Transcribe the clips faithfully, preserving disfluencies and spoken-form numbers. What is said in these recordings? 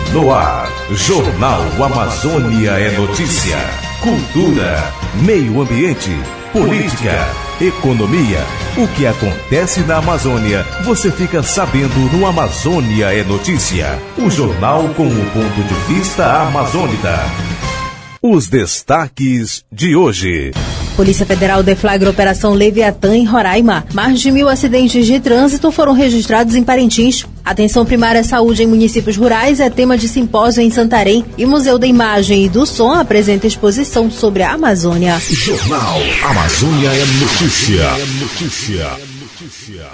No ar, Jornal Amazônia é notícia. Cultura, meio ambiente, política, economia. O que acontece na Amazônia, você fica sabendo no Amazônia é notícia. O jornal com o ponto de vista amazônica. Os destaques de hoje. Polícia Federal deflagra a Operação Leviatã em Roraima. Mais de mil acidentes de trânsito foram registrados em Parintins. Atenção primária à saúde em municípios rurais é tema de simpósio em Santarém. E Museu da Imagem e do Som apresenta exposição sobre a Amazônia. Jornal Amazônia é notícia. É notícia. Notícia.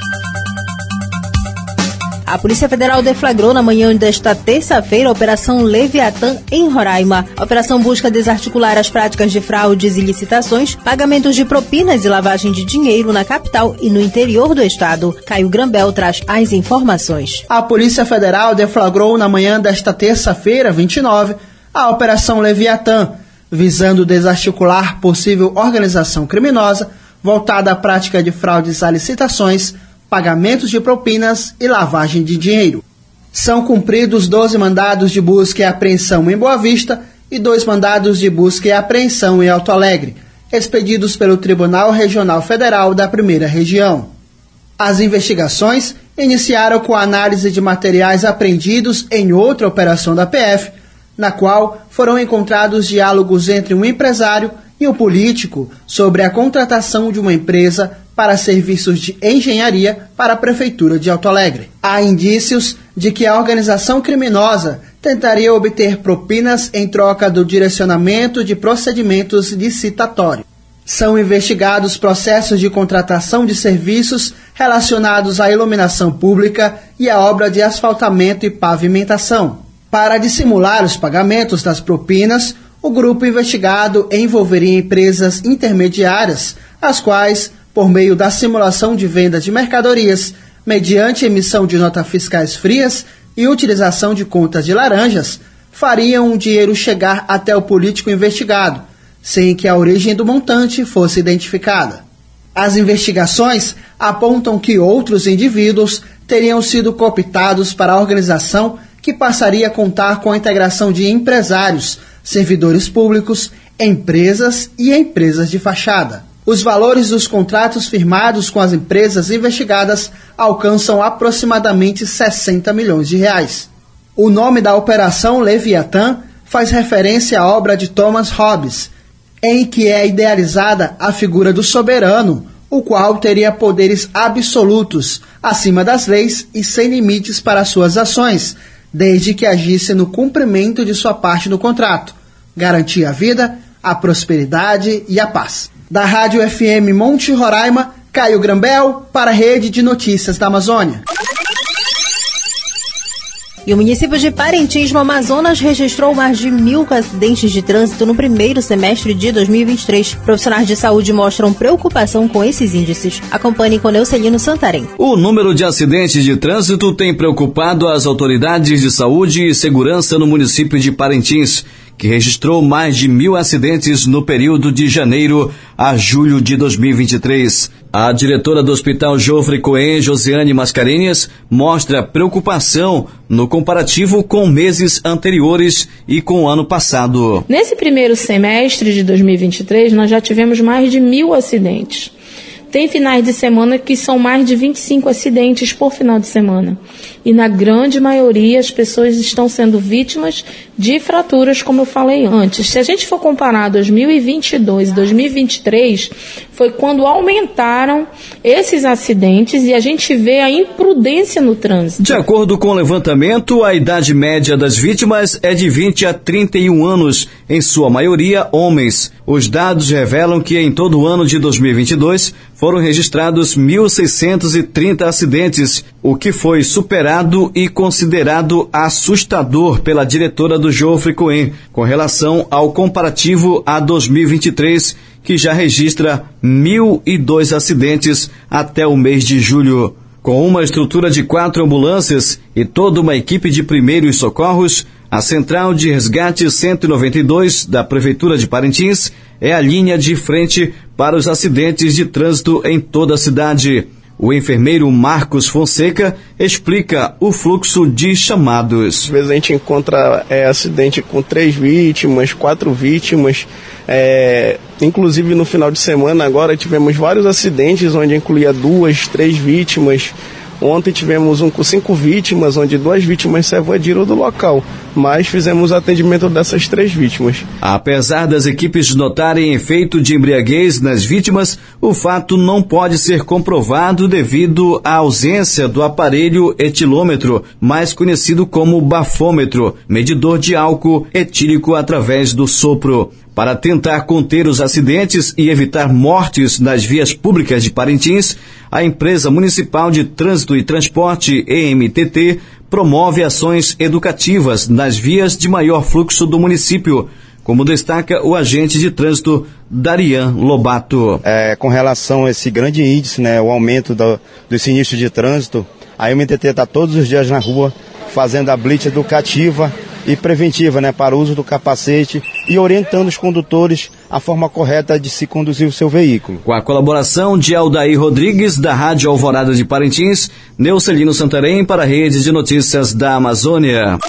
A Polícia Federal deflagrou na manhã desta terça-feira a Operação Leviatã em Roraima. A operação busca desarticular as práticas de fraudes e licitações, pagamentos de propinas e lavagem de dinheiro na capital e no interior do estado. Caio Grambel traz as informações. A Polícia Federal deflagrou na manhã desta terça-feira, vinte e nove, a Operação Leviatã, visando desarticular possível organização criminosa voltada à prática de fraudes a licitações, pagamentos de propinas e lavagem de dinheiro. São cumpridos doze mandados de busca e apreensão em Boa Vista e dois mandados de busca e apreensão em Alto Alegre, expedidos pelo Tribunal Regional Federal da Primeira Região. As investigações iniciaram com a análise de materiais apreendidos em outra operação da P F, na qual foram encontrados diálogos entre um empresário e um político sobre a contratação de uma empresa para serviços de engenharia para a Prefeitura de Alto Alegre. Há indícios de que a organização criminosa tentaria obter propinas em troca do direcionamento de procedimentos licitatórios. São investigados processos de contratação de serviços relacionados à iluminação pública e à obra de asfaltamento e pavimentação. Para dissimular os pagamentos das propinas, o grupo investigado envolveria empresas intermediárias, as quais, por meio da simulação de venda de mercadorias, mediante emissão de notas fiscais frias e utilização de contas de laranjas, fariam o dinheiro chegar até o político investigado, sem que a origem do montante fosse identificada. As investigações apontam que outros indivíduos teriam sido cooptados para a organização, que passaria a contar com a integração de empresários, servidores públicos, empresas e empresas de fachada. Os valores dos contratos firmados com as empresas investigadas alcançam aproximadamente sessenta milhões de reais. O nome da Operação Leviatã faz referência à obra de Thomas Hobbes, em que é idealizada a figura do soberano, o qual teria poderes absolutos, acima das leis e sem limites para suas ações, desde que agisse no cumprimento de sua parte no contrato, garantir a vida, a prosperidade e a paz. Da Rádio F M Monte Roraima, Caio Grambel, para a Rede de Notícias da Amazônia. E o município de Parintins, no Amazonas, registrou mais de mil acidentes de trânsito no primeiro semestre de dois mil e vinte e três. Profissionais de saúde mostram preocupação com esses índices. Acompanhe com Neucelino Santarém. O número de acidentes de trânsito tem preocupado as autoridades de saúde e segurança no município de Parintins, que registrou mais de mil acidentes no período de janeiro a julho de dois mil e vinte e três. A diretora do Hospital Geoffrey Cohen, Josiane Mascarenhas, mostra preocupação no comparativo com meses anteriores e com o ano passado. Nesse primeiro semestre de dois mil e vinte e três, nós já tivemos mais de mil acidentes. Tem finais de semana que são mais de vinte e cinco acidentes por final de semana. E na grande maioria as pessoas estão sendo vítimas de fraturas, como eu falei antes. Se a gente for comparar dois mil e vinte e dois e dois mil e vinte e três, foi quando aumentaram esses acidentes e a gente vê a imprudência no trânsito. De acordo com o levantamento, a idade média das vítimas é de vinte a trinta e um anos, em sua maioria homens. Os dados revelam que em todo o ano de dois mil e vinte e dois foram registrados mil seiscentos e trinta acidentes, o que foi superado e considerado assustador pela diretora do Geoffrey Cohen, com relação ao comparativo a dois mil e vinte e três, que já registra mil e dois acidentes até o mês de julho. Com uma estrutura de quatro ambulâncias e toda uma equipe de primeiros socorros, a Central de Resgate cento e noventa e dois da Prefeitura de Parintins é a linha de frente para os acidentes de trânsito em toda a cidade. O enfermeiro Marcos Fonseca explica o fluxo de chamados. Às vezes a gente encontra é, acidente com três vítimas, quatro vítimas. É, inclusive no final de semana agora tivemos vários acidentes onde incluía duas, três vítimas. Ontem tivemos um com cinco vítimas, onde duas vítimas se evadiram do local, mas fizemos atendimento dessas três vítimas. Apesar das equipes notarem efeito de embriaguez nas vítimas, o fato não pode ser comprovado devido à ausência do aparelho etilômetro, mais conhecido como bafômetro, medidor de álcool etílico através do sopro. Para tentar conter os acidentes e evitar mortes nas vias públicas de Parintins, a Empresa Municipal de Trânsito e Transporte, E M T T, promove ações educativas nas vias de maior fluxo do município, como destaca o agente de trânsito Darian Lobato. É, com relação a esse grande índice, né, o aumento do, do sinistro de trânsito, a E M T T está todos os dias na rua fazendo a blitz educativa e preventiva, né, para o uso do capacete e orientando os condutores a forma correta de se conduzir o seu veículo. Com a colaboração de Aldair Rodrigues, da Rádio Alvorada de Parintins, Neucelino Santarém para a Rede de Notícias da Amazônia.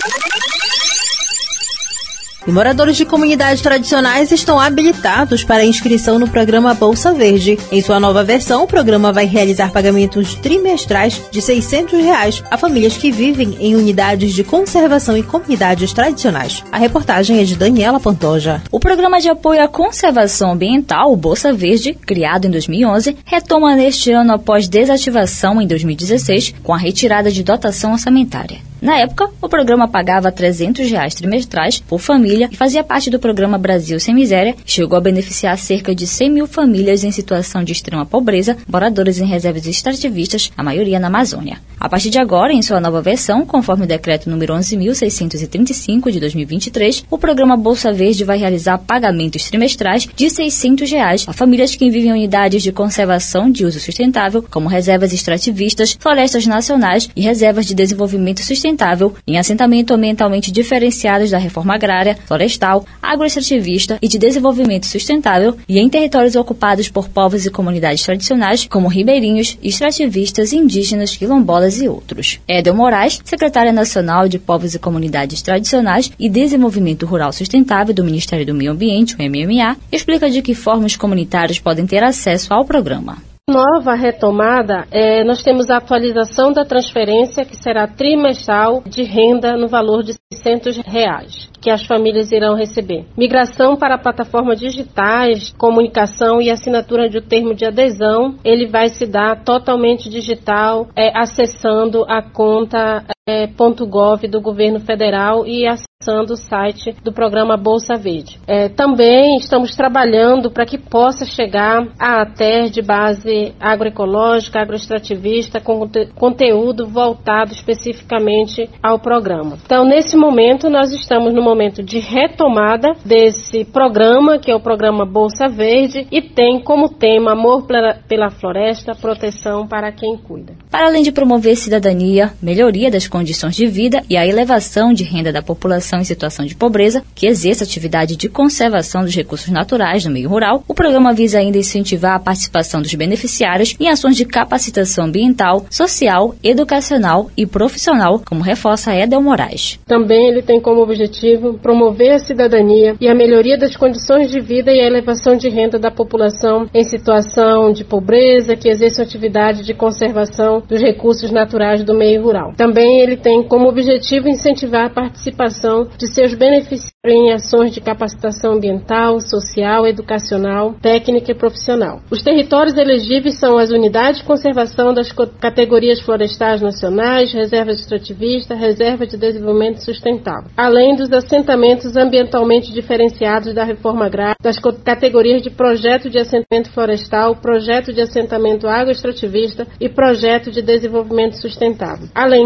E moradores de comunidades tradicionais estão habilitados para inscrição no programa Bolsa Verde. Em sua nova versão, o programa vai realizar pagamentos trimestrais de seiscentos reais a famílias que vivem em unidades de conservação e comunidades tradicionais. A reportagem é de Daniela Pantoja. O programa de apoio à conservação ambiental, o Bolsa Verde, criado em dois mil e onze, retoma neste ano após desativação em dois mil e dezesseis, com a retirada de dotação orçamentária. Na época, o programa pagava trezentos reais trimestrais por família e fazia parte do programa Brasil Sem Miséria, que chegou a beneficiar cerca de cem mil famílias em situação de extrema pobreza, moradoras em reservas extrativistas, a maioria na Amazônia. A partir de agora, em sua nova versão, conforme o decreto número onze mil seiscentos e trinta e cinco de dois mil e vinte e três, o programa Bolsa Verde vai realizar pagamentos trimestrais de seiscentos reais a famílias que vivem em unidades de conservação de uso sustentável, como reservas extrativistas, florestas nacionais e reservas de desenvolvimento sustentável em assentamento ambientalmente diferenciados da reforma agrária, florestal, agroextrativista e de desenvolvimento sustentável e em territórios ocupados por povos e comunidades tradicionais como ribeirinhos, extrativistas, indígenas, quilombolas e outros. Edel Moraes, secretária nacional de Povos e Comunidades Tradicionais e Desenvolvimento Rural Sustentável do Ministério do Meio Ambiente, o M M A, explica de que forma os comunitários podem ter acesso ao programa. Nova retomada, é, nós temos a atualização da transferência que será trimestral de renda no valor de seiscentos reais, que as famílias irão receber. Migração para plataformas digitais, comunicação e assinatura de um termo de adesão, ele vai se dar totalmente digital, é, acessando a conta é, .gov do governo federal e acessando o site do programa Bolsa Verde. É, também estamos trabalhando para que possa chegar a ATER de base agroecológica, agroextrativista, com conteúdo voltado especificamente ao programa. Então, nesse momento, nós estamos no momento de retomada desse programa, que é o programa Bolsa Verde, e tem como tema amor pela floresta, proteção para quem cuida. Para além de promover cidadania, melhoria das condições de vida e a elevação de renda da população em situação de pobreza, que exerce atividade de conservação dos recursos naturais no meio rural, o programa visa ainda incentivar a participação dos beneficiários em ações de capacitação ambiental, social, educacional e profissional, como reforça Edel Moraes. Também ele tem como objetivo promover a cidadania e a melhoria das condições de vida e a elevação de renda da população em situação de pobreza, que exerce atividade de conservação dos recursos naturais do meio rural. Também ele tem como objetivo incentivar a participação de seus beneficiários em ações de capacitação ambiental, social, educacional, técnica e profissional. Os territórios elegíveis são as unidades de conservação das categorias florestais nacionais, reservas extrativistas, reservas de desenvolvimento sustentável, além dos assentamentos ambientalmente diferenciados da reforma agrária, das categorias de projeto de assentamento florestal, projeto de assentamento agroextrativista e projeto de desenvolvimento sustentável. Além do mais,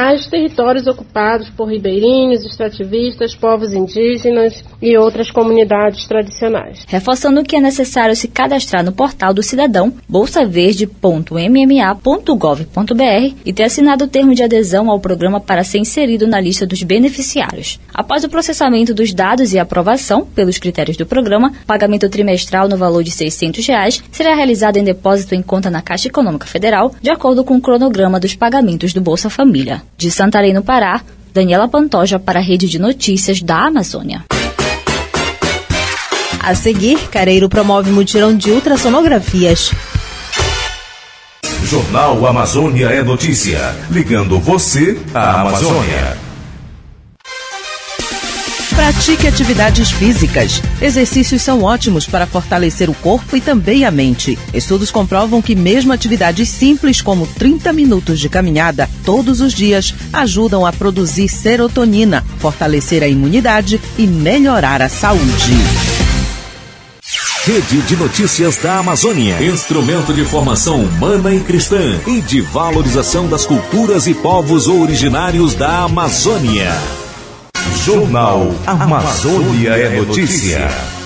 mais territórios ocupados por ribeirinhos, extrativistas, povos indígenas e outras comunidades tradicionais. Reforçando que é necessário se cadastrar no portal do cidadão bolsa verde ponto m m a ponto gov ponto b r e ter assinado o termo de adesão ao programa para ser inserido na lista dos beneficiários. Após o processamento dos dados e aprovação pelos critérios do programa, pagamento trimestral no valor de seiscentos reais será realizado em depósito em conta na Caixa Econômica Federal, de acordo com o cronograma dos pagamentos do Bolsa Família. De Santarém, no Pará, Daniela Pantoja para a Rede de Notícias da Amazônia. A seguir, Careiro promove mutirão de ultrassonografias. Jornal Amazônia é notícia, ligando você à Amazônia. Pratique atividades físicas. Exercícios são ótimos para fortalecer o corpo e também a mente. Estudos comprovam que mesmo atividades simples como trinta minutos de caminhada todos os dias ajudam a produzir serotonina, fortalecer a imunidade e melhorar a saúde. Rede de Notícias da Amazônia. Instrumento de formação humana e cristã e de valorização das culturas e povos originários da Amazônia. Jornal Amazônia é notícia.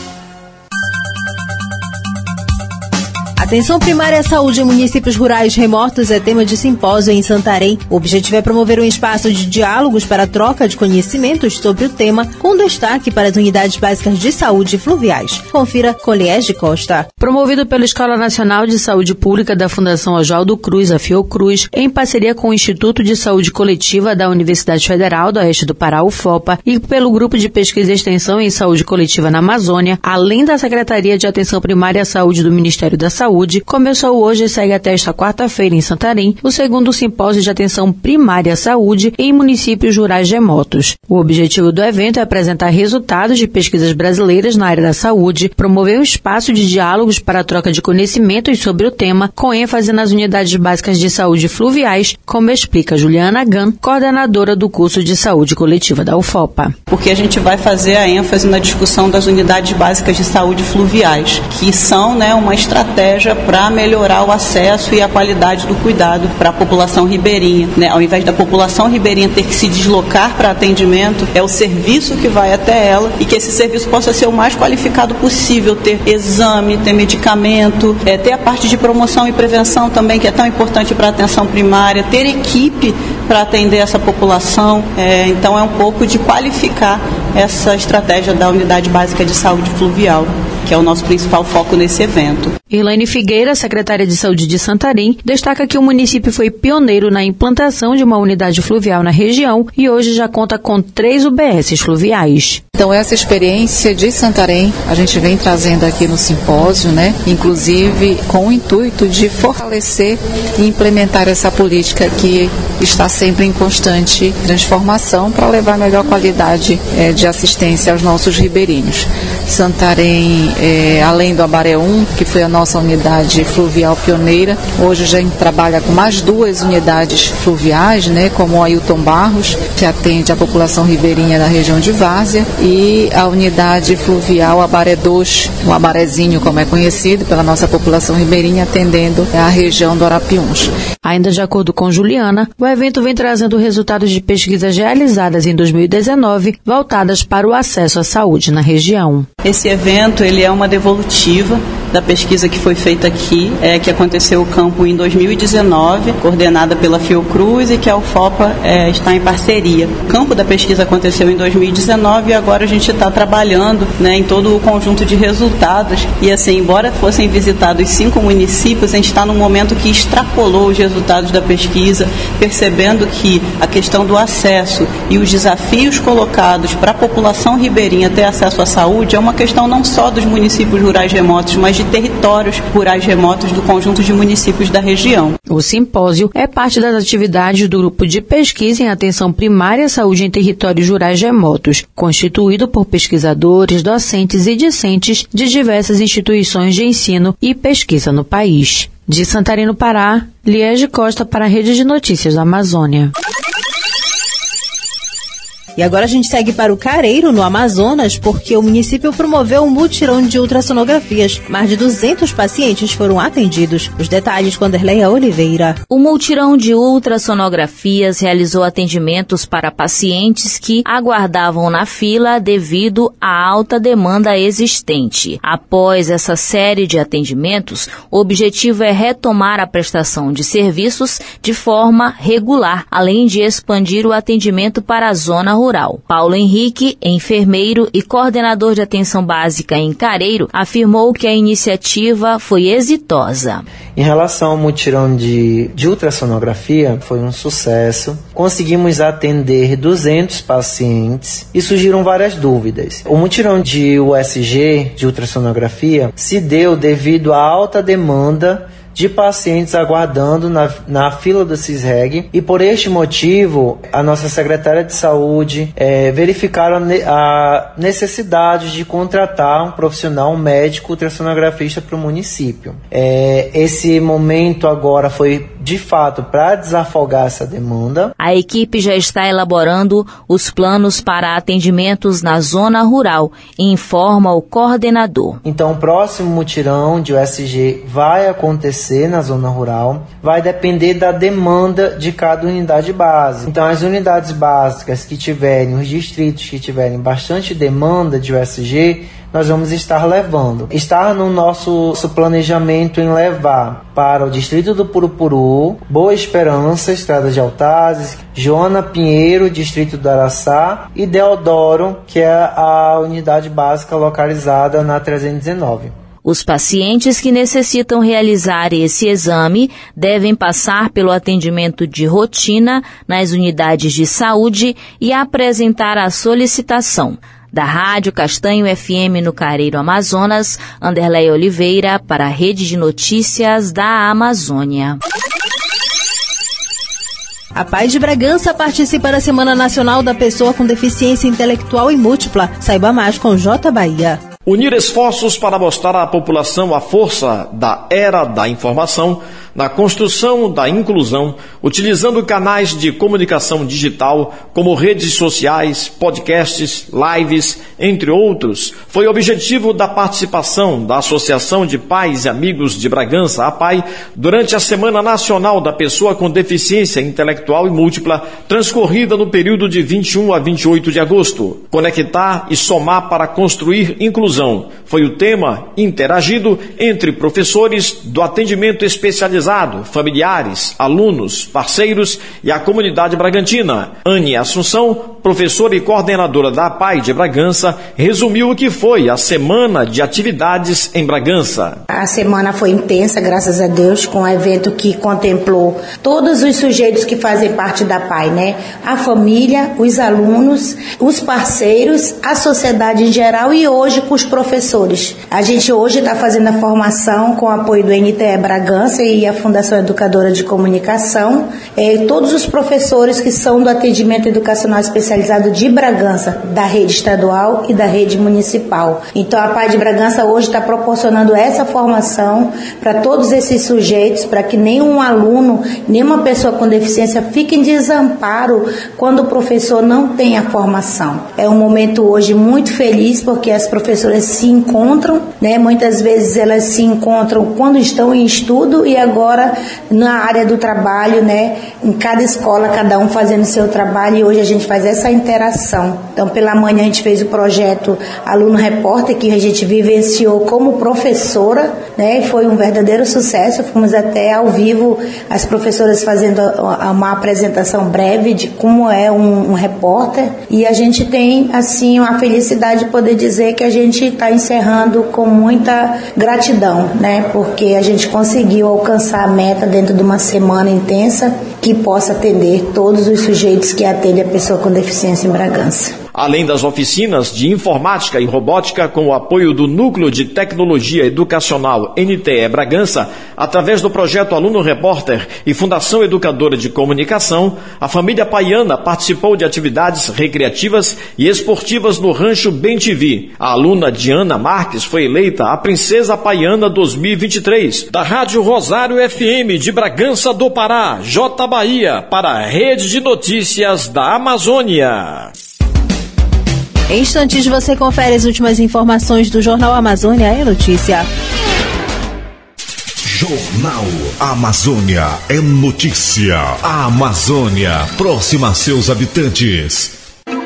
Atenção primária à saúde em municípios rurais remotos é tema de simpósio em Santarém. O objetivo é promover um espaço de diálogos para troca de conhecimentos sobre o tema, com destaque para as unidades básicas de saúde fluviais. Confira com Liege Costa. Promovido pela Escola Nacional de Saúde Pública da Fundação Oswaldo Cruz, a Fiocruz, em parceria com o Instituto de Saúde Coletiva da Universidade Federal do Oeste do Pará, UFOPA, e pelo Grupo de Pesquisa e Extensão em Saúde Coletiva na Amazônia, além da Secretaria de Atenção Primária à Saúde do Ministério da Saúde, começou hoje e segue até esta quarta-feira em Santarém o segundo simpósio de atenção primária à saúde em municípios rurais remotos. O objetivo do evento é apresentar resultados de pesquisas brasileiras na área da saúde, promover um espaço de diálogos para a troca de conhecimentos sobre o tema, com ênfase nas unidades básicas de saúde fluviais, como explica Juliana Gan, coordenadora do curso de saúde coletiva da UFOPA. Porque a gente vai fazer a ênfase na discussão das unidades básicas de saúde fluviais, que são, né, uma estratégia para melhorar o acesso e a qualidade do cuidado para a população ribeirinha, né? Ao invés da população ribeirinha ter que se deslocar para atendimento, é o serviço que vai até ela e que esse serviço possa ser o mais qualificado possível, ter exame, ter medicamento, é, ter a parte de promoção e prevenção também, que é tão importante para a atenção primária, ter equipe para atender essa população, é, então é um pouco de qualificar essa estratégia da Unidade Básica de Saúde Fluvial, que é o nosso principal foco nesse evento. Elaine Figueira, secretária de Saúde de Santarém, destaca que o município foi pioneiro na implantação de uma unidade fluvial na região e hoje já conta com três U B S fluviais. Então essa experiência de Santarém a gente vem trazendo aqui no simpósio, né? Inclusive com o intuito de fortalecer e implementar essa política que está sempre em constante transformação para levar melhor qualidade é, de assistência aos nossos ribeirinhos. Santarém, é, além do Abaré um, que foi a nossa unidade fluvial pioneira, hoje já trabalha com mais duas unidades fluviais, né, como o Ailton Barros, que atende a população ribeirinha da região de Várzea, e a unidade fluvial Abaré dois, o Abarezinho, como é conhecido pela nossa população ribeirinha, atendendo a região do Arapiuns. Ainda de acordo com Juliana, o evento vem trazendo resultados de pesquisas realizadas em dois mil e dezenove, voltadas para o acesso à saúde na região. Esse evento ele é uma devolutiva da pesquisa que foi feita aqui, é, que aconteceu o campo em dois mil e dezenove, coordenada pela Fiocruz e que a UFOPA é, está em parceria. O campo da pesquisa aconteceu em dois mil e dezenove e agora a gente está trabalhando, né, em todo o conjunto de resultados e assim, embora fossem visitados cinco municípios, a gente está num momento que extrapolou os resultados da pesquisa, percebendo que a questão do acesso e os desafios colocados para a população ribeirinha ter acesso à saúde é uma questão não só dos municípios rurais remotos, mas de territórios rurais remotos do conjunto de municípios da região. O simpósio é parte das atividades do Grupo de Pesquisa em Atenção Primária à Saúde em Territórios Rurais Remotos, constituído por pesquisadores, docentes e discentes de diversas instituições de ensino e pesquisa no país. De Santarém, no Pará, Liege Costa para a Rede de Notícias da Amazônia. E agora a gente segue para o Careiro, no Amazonas, porque o município promoveu um mutirão de ultrassonografias. Mais de duzentos pacientes foram atendidos. Os detalhes com Anderleia Oliveira. O mutirão de ultrassonografias realizou atendimentos para pacientes que aguardavam na fila devido à alta demanda existente. Após essa série de atendimentos, o objetivo é retomar a prestação de serviços de forma regular, além de expandir o atendimento para a zona rural. Paulo Henrique, enfermeiro e coordenador de atenção básica em Careiro, afirmou que a iniciativa foi exitosa. Em relação ao mutirão de, de ultrassonografia, foi um sucesso. Conseguimos atender duzentos pacientes e surgiram várias dúvidas. O mutirão de U S G, de ultrassonografia, se deu devido à alta demanda de pacientes aguardando na, na fila do CISREG, e por este motivo a nossa secretária de saúde é, verificaram a necessidade de contratar um profissional, um médico ultrassonografista para o município. É, esse momento agora foi de fato para desafogar essa demanda. A equipe já está elaborando os planos para atendimentos na zona rural, informa o coordenador. Então o próximo mutirão de U S G vai acontecer na zona rural, vai depender da demanda de cada unidade básica. Então as unidades básicas que tiverem, os distritos que tiverem bastante demanda de U S G, nós vamos estar levando. Está no nosso, nosso planejamento em levar para o distrito do Purupuru, Boa Esperança, Estrada de Altazes, Joana Pinheiro, distrito do Araçá, e Deodoro, que é a unidade básica localizada na trezentos e dezenove. Os pacientes que necessitam realizar esse exame devem passar pelo atendimento de rotina nas unidades de saúde e apresentar a solicitação. Da Rádio Castanho F M no Careiro, Amazonas, Anderleia Oliveira para a Rede de Notícias da Amazônia. A Paz de Bragança participa da Semana Nacional da Pessoa com Deficiência Intelectual e Múltipla. Saiba mais com J Bahia. Unir esforços para mostrar à população a força da era da informação na construção da inclusão, utilizando canais de comunicação digital como redes sociais, podcasts, lives, entre outros, foi o objetivo da participação da Associação de Pais e Amigos de Bragança, a APAI, durante a Semana Nacional da Pessoa com Deficiência Intelectual e Múltipla, transcorrida no período de vinte e um a vinte e oito de agosto. Conectar e somar para construir inclusão foi o tema interagido entre professores do atendimento especializado, familiares, alunos, parceiros e a comunidade bragantina. Anne Assunção, professora e coordenadora da APAI de Bragança, resumiu o que foi a Semana de Atividades em Bragança. A semana foi intensa, graças a Deus, com um evento que contemplou todos os sujeitos que fazem parte da APAI, né? A família, os alunos, os parceiros, a sociedade em geral e hoje com os professores. A gente hoje está fazendo a formação com o apoio do N T E Bragança e a Fundação Educadora de Comunicação, eh, todos os professores que são do atendimento educacional especializado de Bragança, da rede estadual e da rede municipal. Então a APAI de Bragança hoje está proporcionando essa formação para todos esses sujeitos, para que nenhum aluno, nenhuma pessoa com deficiência fique em desamparo quando o professor não tem a formação. É um momento hoje muito feliz porque as professoras se encontram, né? Muitas vezes elas se encontram quando estão em estudo e agora Agora na área do trabalho, né, em cada escola, cada um fazendo seu trabalho, e hoje a gente faz essa interação. Então, pela manhã a gente fez o projeto Aluno Repórter, que a gente vivenciou como professora, né, e foi um verdadeiro sucesso. Fomos até ao vivo, as professoras fazendo uma apresentação breve de como é um, um repórter, e a gente tem, assim, a felicidade de poder dizer que a gente está encerrando com muita gratidão, né, porque a gente conseguiu alcançar a meta dentro de uma semana intensa que possa atender todos os sujeitos que atendem a pessoa com deficiência em Bragança. Além das oficinas de informática e robótica com o apoio do Núcleo de Tecnologia Educacional N T E Bragança, através do projeto Aluno Repórter e Fundação Educadora de Comunicação, a família paiana participou de atividades recreativas e esportivas no Rancho Bem T V. A aluna Diana Marques foi eleita a Princesa Paiana dois mil e vinte e três, da Rádio Rosário F M de Bragança do Pará, J Bahia, para a Rede de Notícias da Amazônia. Em instantes você confere as últimas informações do Jornal Amazônia é Notícia. Jornal Amazônia é notícia. A Amazônia, próxima a seus habitantes.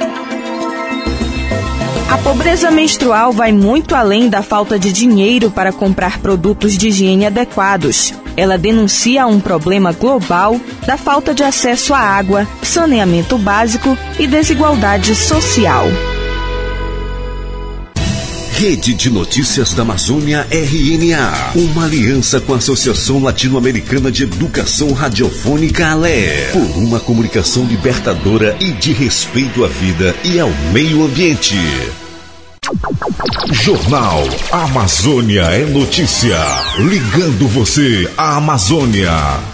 A pobreza menstrual vai muito além da falta de dinheiro para comprar produtos de higiene adequados. Ela denuncia um problema global da falta de acesso à água, saneamento básico e desigualdade social. Rede de Notícias da Amazônia R N A, uma aliança com a Associação Latino-Americana de Educação Radiofônica A L E, por uma comunicação libertadora e de respeito à vida e ao meio ambiente. Jornal Amazônia é Notícia, ligando você à Amazônia.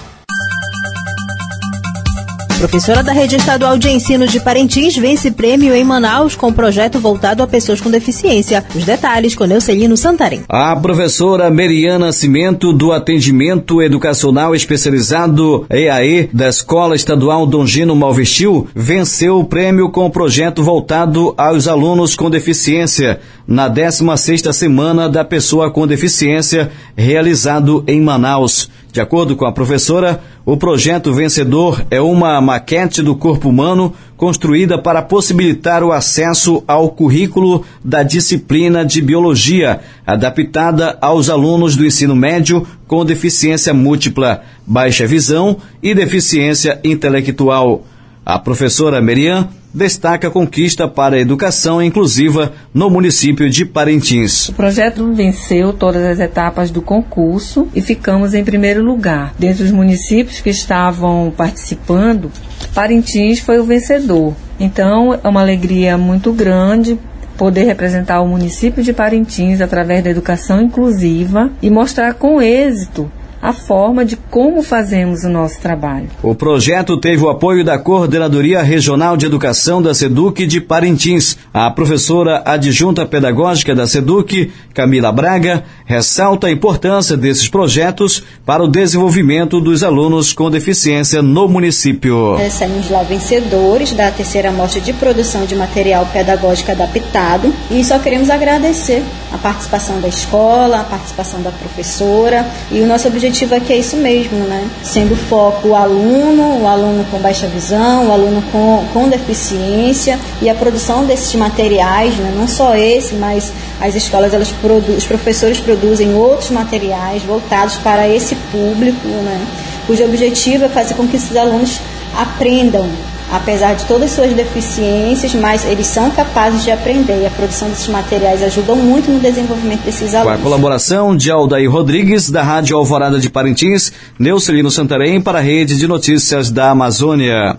Professora da Rede Estadual de Ensino de Parintins vence prêmio em Manaus com projeto voltado a pessoas com deficiência. Os detalhes com Neucelino Santarém. A professora Meriana Nascimento, do Atendimento Educacional Especializado E A E da Escola Estadual Dom Gino Malvestil, venceu o prêmio com o projeto voltado aos alunos com deficiência na décima sexta Semana da Pessoa com Deficiência, realizado em Manaus. De acordo com a professora, o projeto vencedor é uma maquete do corpo humano construída para possibilitar o acesso ao currículo da disciplina de biologia, adaptada aos alunos do ensino médio com deficiência múltipla, baixa visão e deficiência intelectual. A professora Merian destaca a conquista para a educação inclusiva no município de Parintins. O projeto venceu todas as etapas do concurso e ficamos em primeiro lugar. Dentre os municípios que estavam participando, Parintins foi o vencedor. Então, é uma alegria muito grande poder representar o município de Parintins através da educação inclusiva e mostrar com êxito a forma de como fazemos o nosso trabalho. O projeto teve o apoio da Coordenadoria Regional de Educação da SEDUC de Parintins. A professora adjunta pedagógica da SEDUC, Camila Braga, ressalta a importância desses projetos para o desenvolvimento dos alunos com deficiência no município. Saímos lá vencedores da terceira mostra de produção de material pedagógico adaptado e só queremos agradecer a participação da escola, a participação da professora e o nosso objetivo aqui é isso mesmo, né? Sendo foco o aluno, o aluno com baixa visão, o aluno com, com deficiência e a produção desses materiais, né? Não só esse, mas as escolas, elas produ- os professores produzem outros materiais voltados para esse público, né? Cujo objetivo é fazer com que esses alunos aprendam, apesar de todas as suas deficiências, mas eles são capazes de aprender e a produção desses materiais ajuda muito no desenvolvimento desses alunos. Com a colaboração de Aldair Rodrigues, da Rádio Alvorada de Parintins, Neucelino Santarém para a Rede de Notícias da Amazônia.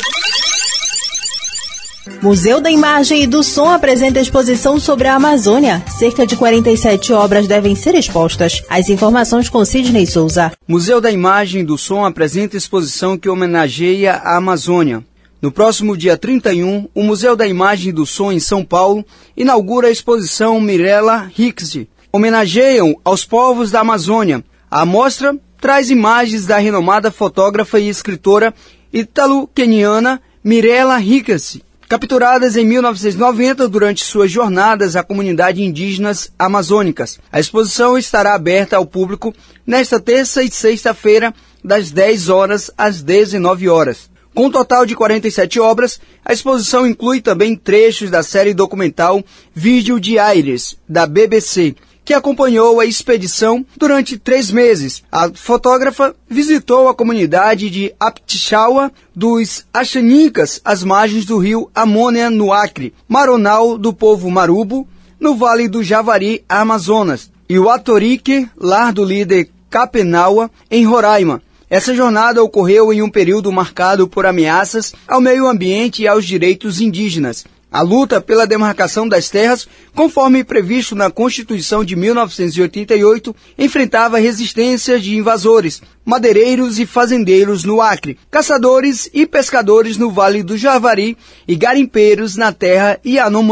Museu da Imagem e do Som apresenta exposição sobre a Amazônia. Cerca de quarenta e sete obras devem ser expostas. As informações com Sidney Souza. Museu da Imagem e do Som apresenta exposição que homenageia a Amazônia. No próximo dia trinta e um, o Museu da Imagem e do Som em São Paulo inaugura a exposição Mirella Hicks. Homenageiam aos povos da Amazônia. A mostra traz imagens da renomada fotógrafa e escritora ítalo-queniana Mirella Hicks, capturadas em mil novecentos e noventa durante suas jornadas à comunidade indígenas amazônicas. A exposição estará aberta ao público nesta terça e sexta-feira, das dez horas às dezenove horas. Com um total de quarenta e sete obras, a exposição inclui também trechos da série documental Vídeo de Aires, da B B C, que acompanhou a expedição durante três meses. A fotógrafa visitou a comunidade de Aptixaua dos Axanicas, às margens do rio Amônia, no Acre, Maronal do povo Marubo, no Vale do Javari, Amazonas, e o Atorique, lar do líder Capenaua, em Roraima. Essa jornada ocorreu em um período marcado por ameaças ao meio ambiente e aos direitos indígenas. A luta pela demarcação das terras, conforme previsto na Constituição de mil novecentos e oitenta e oito, enfrentava resistência de invasores, madeireiros e fazendeiros no Acre, caçadores e pescadores no Vale do Javari e garimpeiros na terra Yanomami.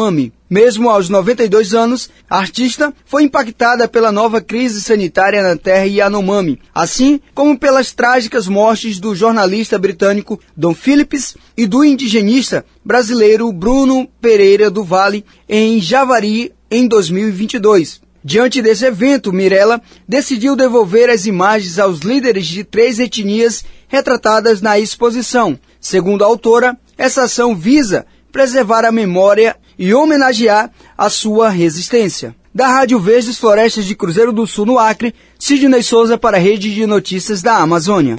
Mesmo aos noventa e dois anos, a artista foi impactada pela nova crise sanitária na terra Yanomami, assim como pelas trágicas mortes do jornalista britânico Dom Phillips e do indigenista brasileiro Bruno Pereira do Vale em Javari em dois mil e vinte e dois. Diante desse evento, Mirella decidiu devolver as imagens aos líderes de três etnias retratadas na exposição. Segundo a autora, essa ação visa preservar a memória e homenagear a sua resistência. Da Rádio Verdes Florestas de Cruzeiro do Sul, no Acre, Sidney Souza para a Rede de Notícias da Amazônia.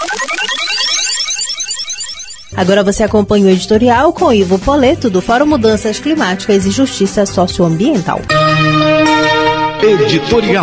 Agora você acompanha o editorial com Ivo Poleto, do Fórum Mudanças Climáticas e Justiça Socioambiental. Editorial.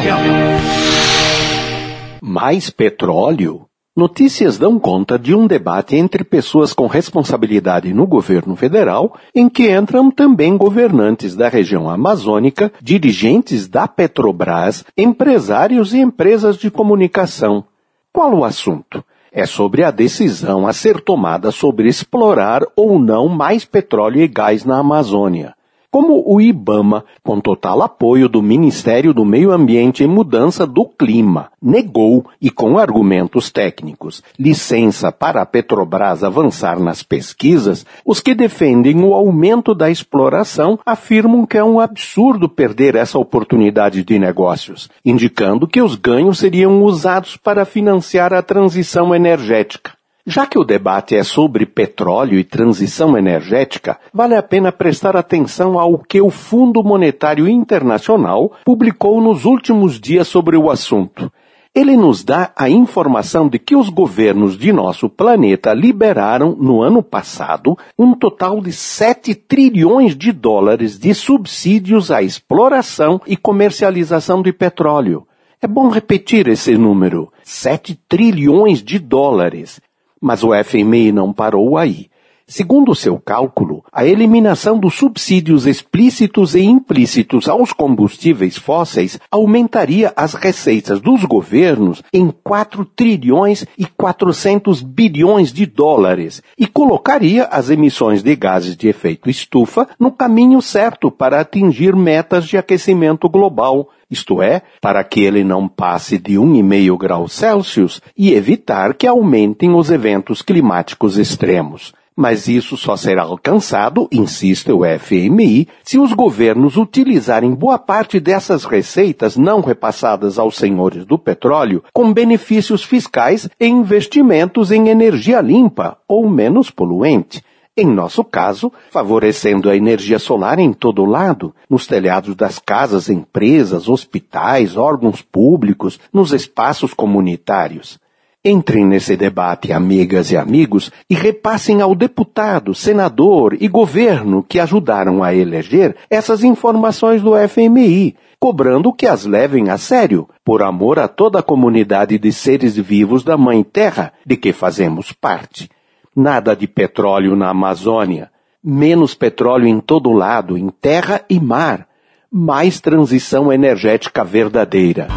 Mais petróleo? Notícias dão conta de um debate entre pessoas com responsabilidade no governo federal, em que entram também governantes da região amazônica, dirigentes da Petrobras, empresários e empresas de comunicação. Qual o assunto? É sobre a decisão a ser tomada sobre explorar ou não mais petróleo e gás na Amazônia. Como o IBAMA, com total apoio do Ministério do Meio Ambiente e Mudança do Clima, negou, e com argumentos técnicos, licença para a Petrobras avançar nas pesquisas, os que defendem o aumento da exploração afirmam que é um absurdo perder essa oportunidade de negócios, indicando que os ganhos seriam usados para financiar a transição energética. Já que o debate é sobre petróleo e transição energética, vale a pena prestar atenção ao que o Fundo Monetário Internacional publicou nos últimos dias sobre o assunto. Ele nos dá a informação de que os governos de nosso planeta liberaram, no ano passado, um total de sete trilhões de dólares de subsídios à exploração e comercialização de petróleo. É bom repetir esse número, sete trilhões de dólares. Mas o F M I não parou aí. Segundo o seu cálculo, a eliminação dos subsídios explícitos e implícitos aos combustíveis fósseis aumentaria as receitas dos governos em quatro trilhões e quatrocentos bilhões de dólares e colocaria as emissões de gases de efeito estufa no caminho certo para atingir metas de aquecimento global, isto é, para que ele não passe de um vírgula cinco graus Celsius e evitar que aumentem os eventos climáticos extremos. Mas isso só será alcançado, insiste o F M I, se os governos utilizarem boa parte dessas receitas não repassadas aos senhores do petróleo com benefícios fiscais e investimentos em energia limpa ou menos poluente. Em nosso caso, favorecendo a energia solar em todo lado, nos telhados das casas, empresas, hospitais, órgãos públicos, nos espaços comunitários. Entrem nesse debate, amigas e amigos, e repassem ao deputado, senador e governo que ajudaram a eleger essas informações do F M I, cobrando que as levem a sério, por amor a toda a comunidade de seres vivos da Mãe Terra, de que fazemos parte. Nada de petróleo na Amazônia, menos petróleo em todo lado, em terra e mar, mais transição energética verdadeira.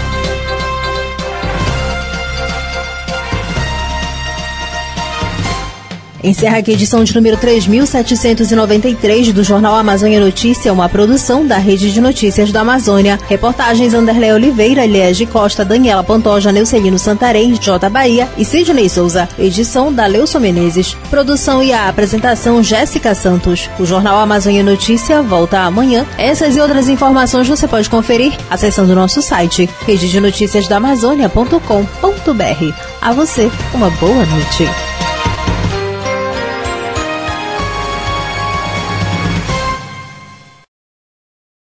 Encerra aqui a edição de número três mil setecentos e noventa e três do Jornal Amazônia Notícia, uma produção da Rede de Notícias da Amazônia. Reportagens Anderlé Oliveira, Liege Costa, Daniela Pantoja, Neucelino Santarém, J. Bahia e Sidney Souza. Edição da Leuson Menezes. Produção e a apresentação Jéssica Santos. O Jornal Amazônia Notícia volta amanhã. Essas e outras informações você pode conferir acessando o nosso site rede de notícias da amazônia ponto com ponto br. A você, uma boa noite.